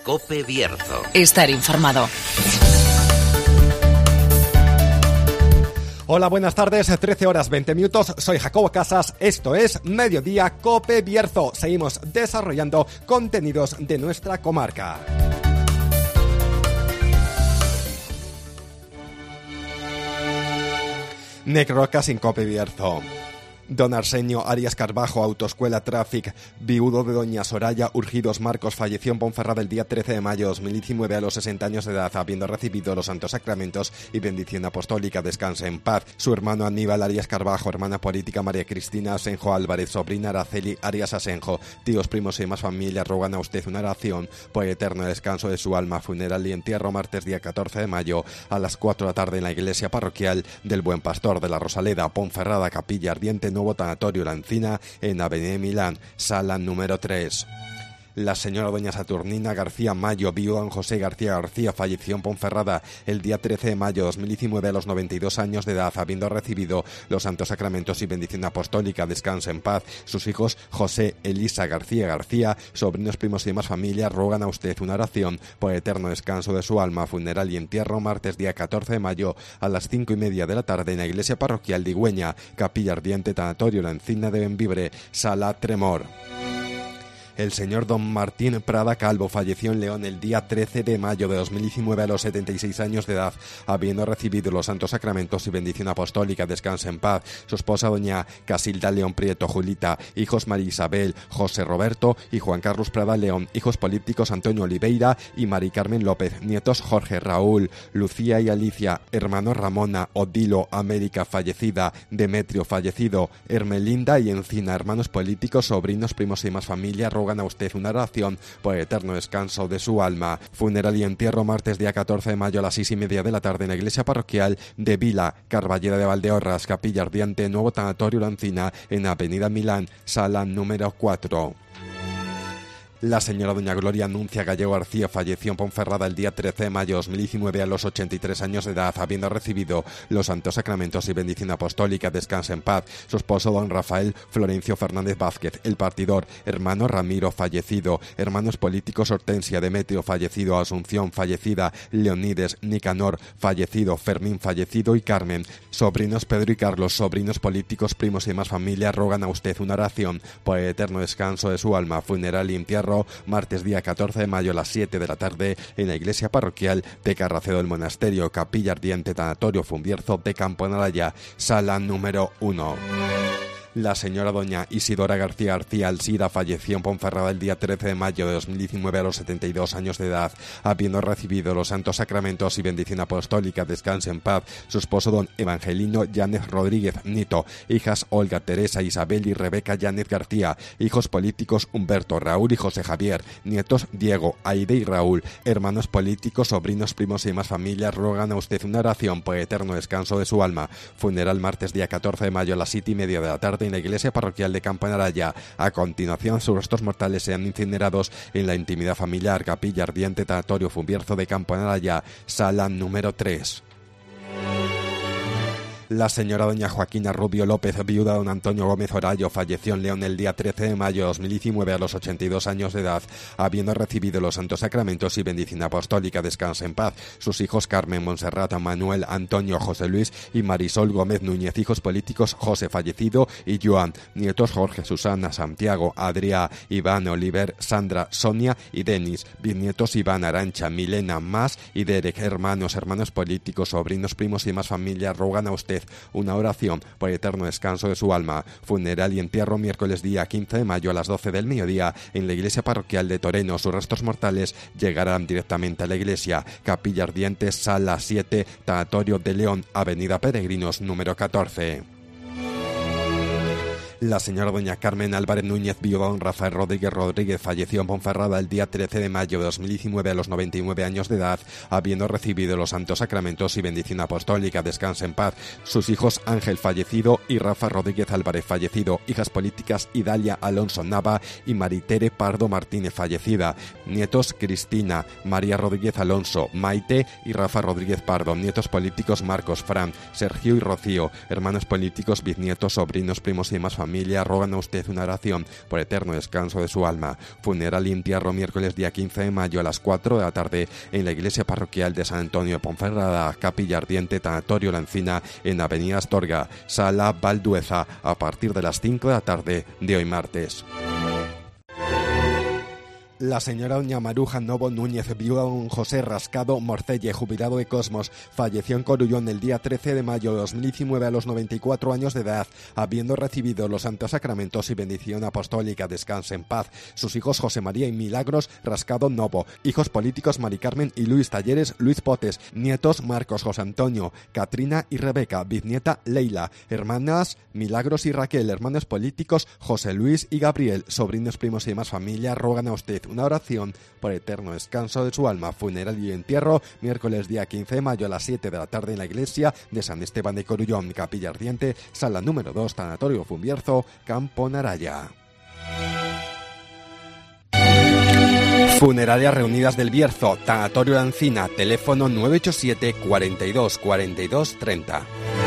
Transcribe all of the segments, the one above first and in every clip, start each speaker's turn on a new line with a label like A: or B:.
A: COPE Bierzo.
B: Estar informado.
C: Hola, buenas tardes, 13 horas 20 minutos, soy Jacobo Casas, esto es Mediodía COPE Bierzo. Seguimos desarrollando contenidos de nuestra comarca. Necrocas en COPE Bierzo. Don Arsenio Arias Carbajo, Autoescuela Traffic, viudo de doña Soraya Urgidos Marcos, falleció en Ponferrada el día 13 de mayo de 2019 a los 60 años de edad, habiendo recibido los santos sacramentos y bendición apostólica. Descanse en paz. Su hermano Aníbal Arias Carbajo, hermana política María Cristina Asenjo Álvarez, sobrina Araceli Arias Asenjo, tíos, primos y demás familia ruegan a usted una oración por el eterno descanso de su alma. Funeral y entierro martes día 14 de mayo a las 4 de la tarde en la iglesia parroquial del Buen Pastor de la Rosaleda, Ponferrada, Capilla Ardiente, Nuevo Tanatorio La Encina, en Avenida Milán, sala número 3. La señora doña Saturnina García Mayo, viuda don José García García, falleció en Ponferrada el día 13 de mayo de 2019 a los 92 años de edad, habiendo recibido los santos sacramentos y bendición apostólica. Descanse en paz. Sus hijos José Elisa García García, sobrinos, primos y demás familia ruegan a usted una oración por el eterno descanso de su alma. Funeral y entierro martes día 14 de mayo a las 5:30 de la tarde en la iglesia parroquial de Igüeña, Capilla Ardiente, Tanatorio La Encina de Bembibre, sala Tremor. El señor don Martín Prada Calvo falleció en León el día 13 de mayo de 2019 a los 76 años de edad, habiendo recibido los santos sacramentos y bendición apostólica. Descanse en paz. Su esposa doña Casilda León Prieto Julita, hijos María Isabel, José Roberto y Juan Carlos Prada León, hijos políticos Antonio Oliveira y Mari Carmen López, nietos Jorge, Raúl, Lucía y Alicia, hermanos Ramona, Odilo, América fallecida, Demetrio fallecido, Hermelinda y Encina, hermanos políticos, sobrinos, primos y demás familia ruegan a usted una oración por el eterno descanso de su alma. Funeral y entierro martes día 14 de mayo a las 6:30 de la tarde en la iglesia parroquial de Vila, Carballera de Valdeorras, Capilla Ardiente, Nuevo Tanatorio La Encina, en Avenida Milán, sala número 4. La señora doña Gloria Anuncia Gallego García falleció en Ponferrada el día 13 de mayo de 2019 a los 83 años de edad, habiendo recibido los santos sacramentos y bendición apostólica. Descanse en paz. Su esposo don Rafael Florencio Fernández Vázquez, el partidor, hermano Ramiro fallecido, hermanos políticos Hortensia, Demetrio fallecido, Asunción fallecida, Leonides, Nicanor fallecido, Fermín fallecido y Carmen, sobrinos Pedro y Carlos, sobrinos políticos, primos y demás familia ruegan a usted una oración por el eterno descanso de su alma. Funeral y entierro martes día 14 de mayo a las 7 de la tarde en la iglesia parroquial de Carracedo del Monasterio, Capilla Ardiente, Tanatorio Fumbierzo de Campo en Araya, sala número 1. La señora doña Isidora García García Alsida falleció en Ponferrada el día 13 de mayo de 2019 a los 72 años de edad, habiendo recibido los santos sacramentos y bendición apostólica. Descanse en paz. Su esposo don Evangelino Yáñez Rodríguez Nito, hijas Olga, Teresa, Isabel y Rebeca Yáñez García, hijos políticos Humberto, Raúl y José Javier, nietos Diego, Aide y Raúl, hermanos políticos, sobrinos, primos y demás familias ruegan a usted una oración por el eterno descanso de su alma. Funeral martes día 14 de mayo a las 7:30 de la tarde en la iglesia parroquial de Campo en Araya. A continuación, sus restos mortales sean incinerados en la intimidad familiar, Capilla Ardiente, Tanatorio Fumbierzo de Campo en Araya, sala número 3. La señora doña Joaquina Rubio López, viuda de don Antonio Gómez Orayo, falleció en León el día 13 de mayo de 2019 a los 82 años de edad, habiendo recibido los santos sacramentos y bendición apostólica. Descanse en paz. Sus hijos Carmen, Monserrat, Manuel, Antonio, José Luis y Marisol Gómez Núñez, hijos políticos José fallecido y Joan, nietos Jorge, Susana, Santiago, Adrià, Iván, Oliver, Sandra, Sonia y Denis, bisnietos Iván, Arancha, Milena, Mas y Derek, hermanos políticos, sobrinos, primos y demás familia ruegan a usted una oración por el eterno descanso de su alma. Funeral y entierro miércoles día 15 de mayo a las 12 del mediodía en la iglesia parroquial de Toreno. Sus restos mortales llegarán directamente a la iglesia, Capilla Ardiente, sala 7, Tanatorio de León, Avenida Peregrinos, número 14. La señora doña Carmen Álvarez Núñez, viuda don Rafael Rodríguez falleció en Ponferrada el día 13 de mayo de 2019 a los 99 años de edad, habiendo recibido los santos sacramentos y bendición apostólica. Descanse en paz. Sus hijos Ángel fallecido y Rafa Rodríguez Álvarez fallecido, hijas políticas Idalia Alonso Nava y Maritere Pardo Martínez fallecida, nietos Cristina, María Rodríguez Alonso, Maite y Rafa Rodríguez Pardo, nietos políticos Marcos, Fran, Sergio y Rocío, hermanos políticos, bisnietos, sobrinos, primos y demás familia familia rogan a usted una oración por eterno descanso de su alma. Funeral y entierro miércoles día 15 de mayo a las 4 de la tarde en la iglesia parroquial de San Antonio de Ponferrada, Capilla Ardiente, Tanatorio La Encina, en Avenida Astorga, Sala Valdueza, a partir de las 5 de la tarde de hoy martes. La señora doña Maruja Novo Núñez, viuda de don José Rascado Morcelle, jubilado de Cosmos, falleció en Corullón el día 13 de mayo de 2019 a los 94 años de edad, habiendo recibido los santos sacramentos y bendición apostólica. Descanse en paz. Sus hijos José María y Milagros Rascado Novo, hijos políticos Mari Carmen y Luis Talleres Luis Potes, nietos Marcos José Antonio, Katrina y Rebeca, bisnieta Leila, hermanas Milagros y Raquel, hermanos políticos José Luis y Gabriel, sobrinos, primos y demás familia rogan a usted una oración por eterno descanso de su alma. Funeral y entierro miércoles día 15 de mayo a las 7 de la tarde en la iglesia de San Esteban de Corullón, Capilla Ardiente, sala número 2, Tanatorio Fumbierzo, Campo Naraya. Funerarias Reunidas del Bierzo, Tanatorio La Encina, teléfono 987 42 42 30.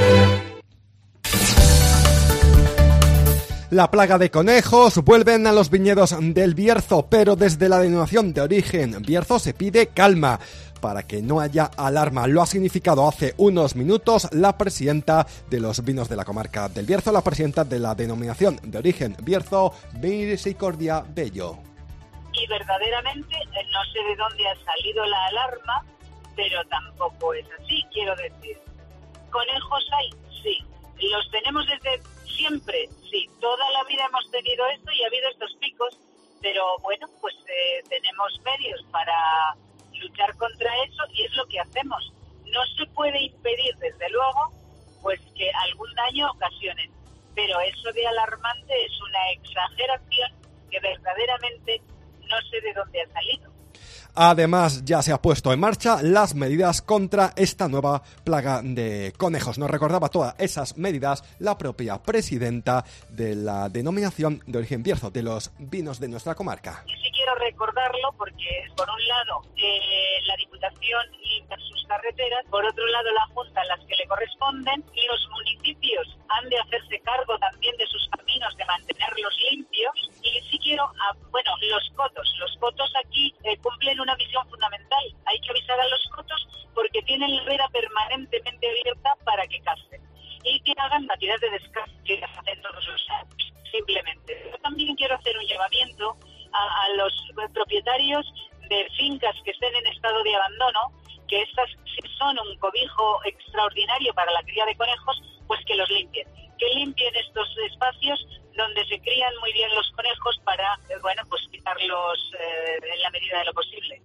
C: La plaga de conejos vuelven a los viñedos del Bierzo, pero desde la denominación de origen Bierzo se pide calma para que no haya alarma. Lo ha significado hace unos minutos la presidenta de los vinos de la comarca del Bierzo, la presidenta de la denominación de origen Bierzo, Misericordia Bello.
A: Y verdaderamente no sé de dónde ha salido la alarma, pero tampoco es así, quiero decir. ¿Conejos hay? Sí. ¿Los tenemos desde siempre? Sí. Toda la vida hemos tenido esto y ha habido estos picos, pero bueno, pues tenemos medios para luchar contra eso y es lo que hacemos. No se puede impedir, desde luego, pues que algún daño ocasionen, pero eso de alarmante es una exageración que verdaderamente no sé de dónde ha salido.
C: Además, ya se ha puesto en marcha las medidas contra esta nueva plaga de conejos. Nos recordaba todas esas medidas la propia presidenta de la denominación de origen Bierzo, de los vinos de nuestra comarca.
A: Y sí quiero recordarlo porque, por un lado, la Diputación limpia sus carreteras, por otro lado, la Junta, las que le corresponden, y los municipios han de hacerse cargo también de sus caminos, de mantenerlos limpios. Y sí quiero, los cotos aquí cumplen una misión fundamental. Hay que avisar a los cotos porque tienen la veda permanentemente abierta para que casten y que hagan batidas de descanso que hacen todos los años, simplemente. Yo también quiero hacer un llamamiento a los propietarios de fincas que estén en estado de abandono, que estas son un cobijo extraordinario para la cría de conejos, pues que los limpien. Que limpien estos espacios donde se crían muy bien los conejos para, pues quitarlos en la medida de lo posible.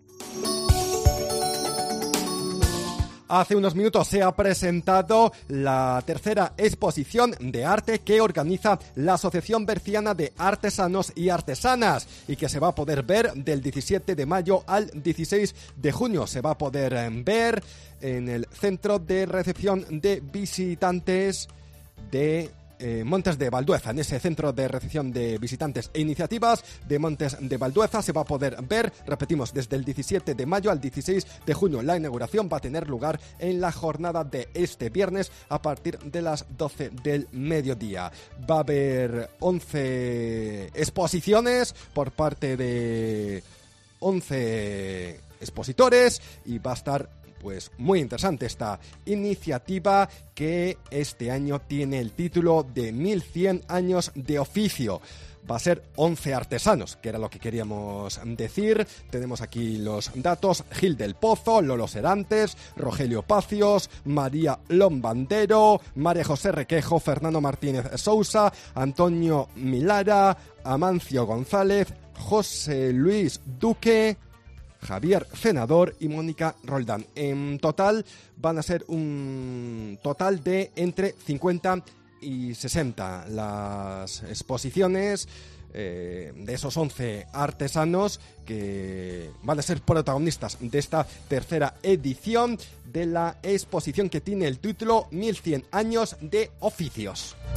C: Hace unos minutos se ha presentado la tercera exposición de arte que organiza la Asociación Berciana de Artesanos y Artesanas y que se va a poder ver del 17 de mayo al 16 de junio. Se va a poder ver en el Centro de Recepción de Visitantes de Montes de Valdueza. En ese centro de recepción de visitantes e iniciativas de Montes de Valdueza se va a poder ver, repetimos, desde el 17 de mayo al 16 de junio. La inauguración va a tener lugar en la jornada de este viernes a partir de las 12 del mediodía. Va a haber 11 exposiciones por parte de 11 expositores y va a estar pues muy interesante esta iniciativa que este año tiene el título de 1100 años de oficio. Va a ser 11 artesanos, que era lo que queríamos decir. Tenemos aquí los datos: Gil del Pozo, Lolo Serantes, Rogelio Pacios, María Lombandero, María José Requejo, Fernando Martínez Sousa, Antonio Milara, Amancio González, José Luis Duque, Javier Senador y Mónica Roldán. En total van a ser un total de entre 50 y 60 las exposiciones de esos 11 artesanos que van a ser protagonistas de esta tercera edición de la exposición que tiene el título 1100 años de oficios.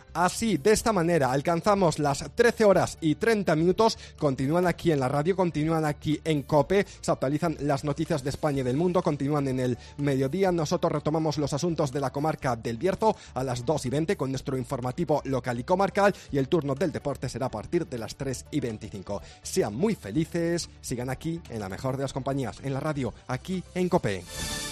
C: Así, de esta manera, alcanzamos las 13 horas y 30 minutos. Continúan aquí en la radio, continúan aquí en COPE, se actualizan las noticias de España y del mundo, continúan en el mediodía. Nosotros retomamos los asuntos de la comarca del Bierzo a las 2:20 con nuestro informativo local y comarcal, y el turno del deporte será a partir de las 3:25. Sean muy felices, sigan aquí en la mejor de las compañías, en la radio, aquí en COPE.